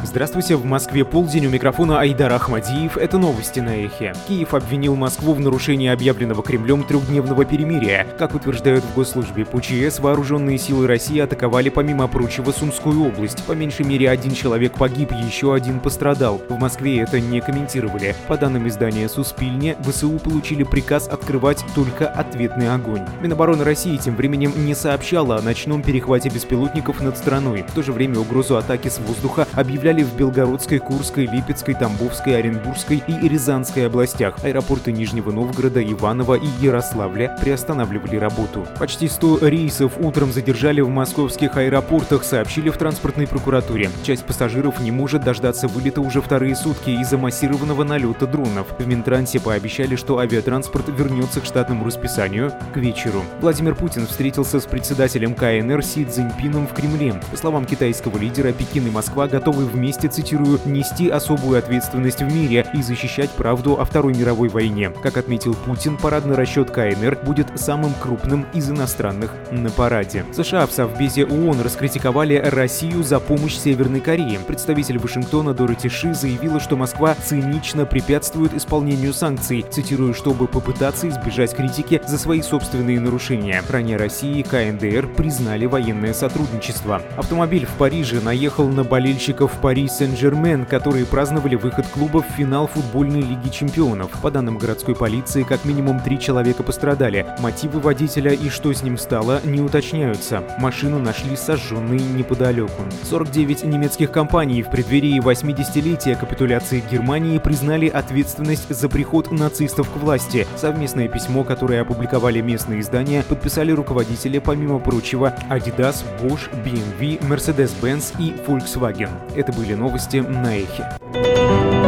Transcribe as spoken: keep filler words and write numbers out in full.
Здравствуйте, в Москве полдень, у микрофона Айдар Ахмадиев. Это новости на Эхе. Киев обвинил Москву в нарушении объявленного Кремлем трехдневного перемирия. Как утверждают в госслужбе ПЧС, вооруженные силы России атаковали помимо прочего Сумскую область. По меньшей мере один человек погиб, еще один пострадал. В Москве это не комментировали. По данным издания «Суспильне», ВСУ получили приказ открывать только ответный огонь. Минобороны России тем временем не сообщала о ночном перехвате беспилотников над страной. В то же время угрозу атаки с воздуха объявляли в Белгородской, Курской, Липецкой, Тамбовской, Оренбургской и Рязанской областях. Аэропорты Нижнего Новгорода, Иваново и Ярославля приостанавливали работу. Почти сто рейсов утром задержали в московских аэропортах, сообщили в транспортной прокуратуре. Часть пассажиров не может дождаться вылета уже вторые сутки из-за массированного налета дронов. В Минтрансе пообещали, что авиатранспорт вернется к штатному расписанию к вечеру. Владимир Путин встретился с председателем КНР Си Цзиньпином в Кремле. По словам китайского лидера, Пекин и Москва готовы вместе, цитирую, «нести особую ответственность в мире и защищать правду о Второй мировой войне». Как отметил Путин, парадный расчет КНР будет самым крупным из иностранных на параде. США в Совбезе ООН раскритиковали Россию за помощь Северной Корее. Представитель Вашингтона Дороти Ши заявила, что Москва цинично препятствует исполнению санкций, цитирую, чтобы попытаться избежать критики за свои собственные нарушения. Ранее Россия и КНДР признали военное сотрудничество. Автомобиль в Париже наехал на болельщиков Пари Сен-Жермен, которые праздновали выход клуба в финал футбольной лиги чемпионов. По данным городской полиции, как минимум три человека пострадали. Мотивы водителя и что с ним стало, не уточняются. Машину нашли сожженной неподалеку. сорок девять немецких компаний в преддверии восьмидесятилетия капитуляции Германии признали ответственность за приход нацистов к власти. Совместное письмо, которое опубликовали местные издания, подписали руководители, помимо прочего, Adidas, Bosch, би эм ви, Mercedes-Benz и Volkswagen. Это были новости на Эхе.